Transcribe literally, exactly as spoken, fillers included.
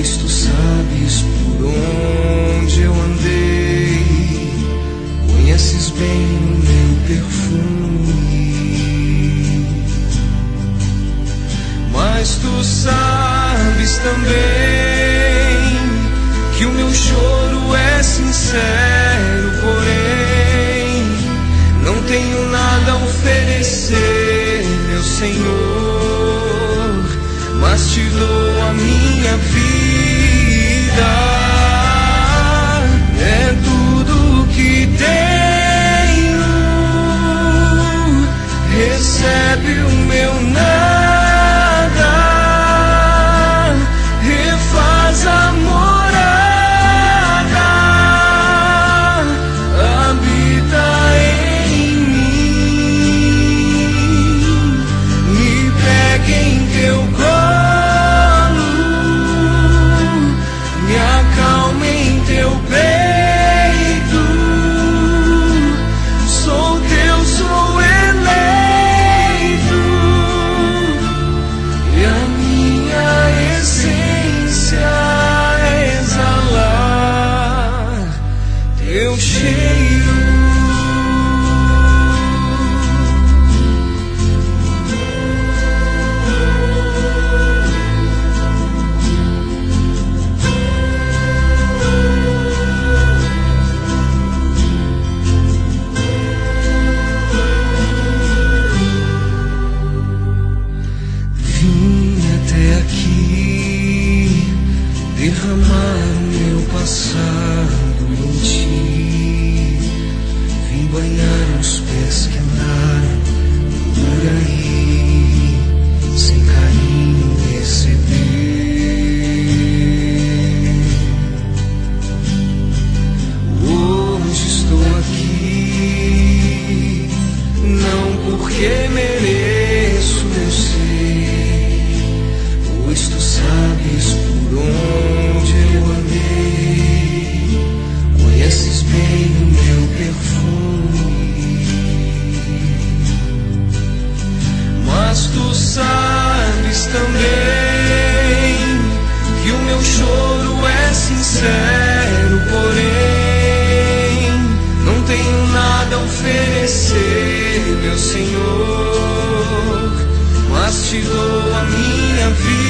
pois tu sabes por onde eu andei, conheces bem o meu perfume, mas tu sabes também que o meu choro é sincero, porém não tenho nada a oferecer, meu Senhor, mas te dou a minha vida. É tudo que tenho, recebe o meu nada, refaz a morada, habita em mim, me pega em teu colo, me acalma em teu peito, sou teu, sou eleito, e a minha essência é exalar teu cheiro. Vim até aqui derramar meu passado em ti, vim banhar os pés que andaram por aí, sem carinho receber. Hoje estou aqui, não porque mereço, eu sei, pois tu sabes por onde eu andei, conheces bem o meu perfume, mas tu sabes também que o meu choro é sincero, porém não tenho nada a oferecer, meu Senhor, mas te dou a minha vida.